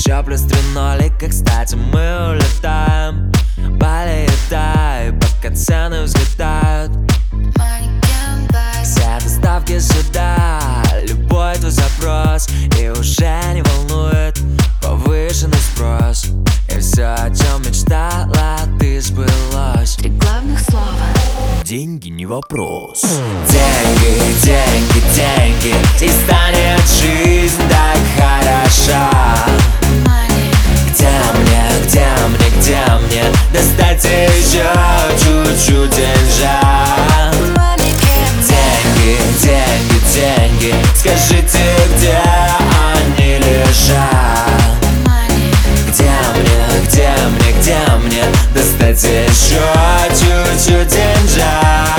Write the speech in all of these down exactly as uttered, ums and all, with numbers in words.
Еще плюс три нолика, кстати, мы улетаем. Бали и Тай, пока цены взлетают. Все доставки сюда, любой твой запрос, и уже не волнует повышенный спрос. И все, о чем мечтала, ты сбылось. Три главных слова. Деньги не вопрос. Деньги, деньги, деньги, и станет жизнь так хороша. Где мне, где мне, где мне достать еще чуть-чуть деньжат? Деньги, деньги, деньги, скажите, где они лежат? Где мне, где мне, где мне достать еще чуть-чуть деньжат?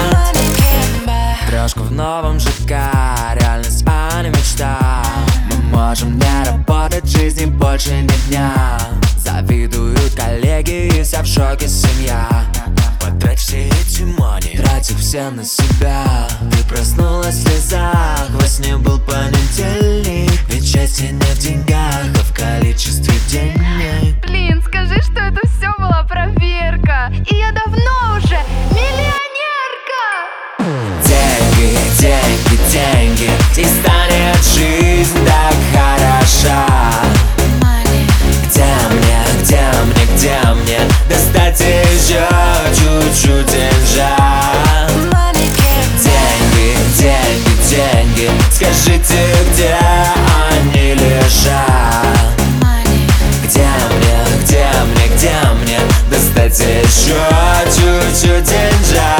Трешка в новом ЖК, реальность, а не мечта. Мы можем не работать, жизни больше ни дня. Завидуют коллеги и вся в шоке семья. Потрать все эти мани, трать их все на себя. Ты проснулась в слезах, во сне был понедельник. Ведь счастье не в деньгах, а в количестве денег. Блин, скажи, что это все была проверка. И я давно уже миллионерка. Деньги, деньги, деньги, и станет жизнь так хороша. Где мне, где мне, где мне достать еще чуть-чуть деньжат? Деньги, деньги, деньги, скажите, где они лежат? Где мне, где мне, где мне достать еще чуть-чуть деньжат?